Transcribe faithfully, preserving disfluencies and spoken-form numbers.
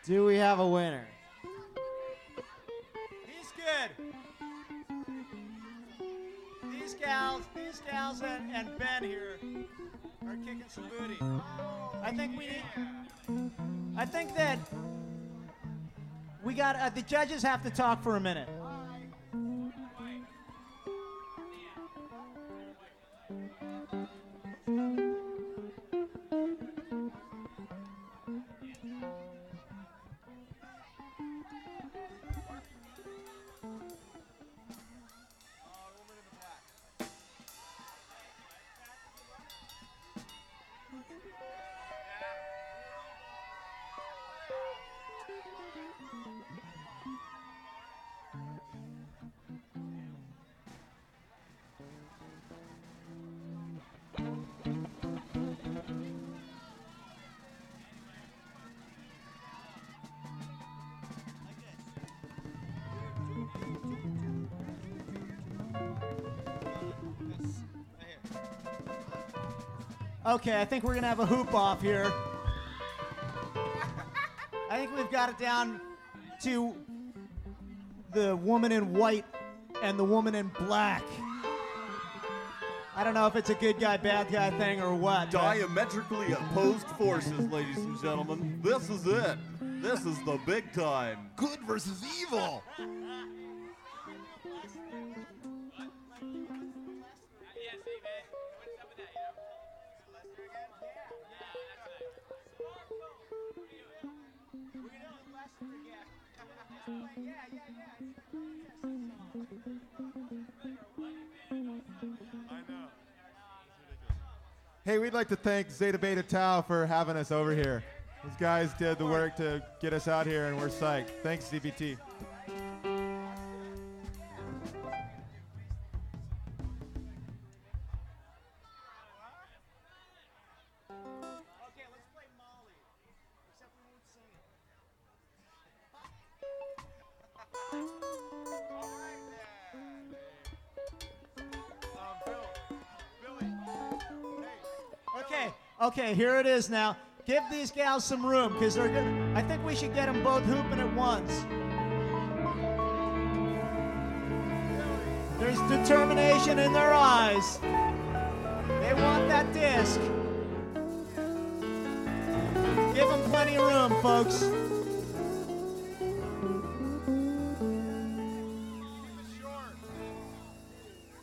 Do we have a winner? He's good. These gals, these gals and, and Ben here are kicking some booty. I think we need, I think that we got, uh, the judges have to talk for a minute. Okay, I think we're going to have a hoop off here. I think we've got it down to the woman in white and the woman in black. I don't know if it's a good guy, bad guy thing or what. Diametrically opposed forces, ladies and gentlemen. This is it. This is the big time. Good versus evil. Hey, we'd like to thank Zeta Beta Tau for having us over here. These guys did the work to get us out here, and we're psyched. Thanks, Z B T. Okay, here it is now. Give these gals some room, because they're good. I think we should get them both hooping at once. There's determination in their eyes. They want that disc. Give them plenty of room, folks.